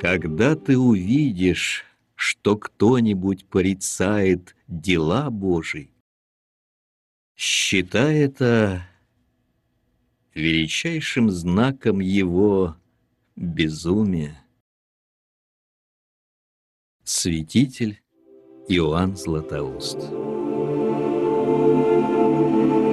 Когда ты увидишь, что кто-нибудь порицает дела Божии, считай это величайшим знаком его безумия. Святитель Иоанн Златоуст.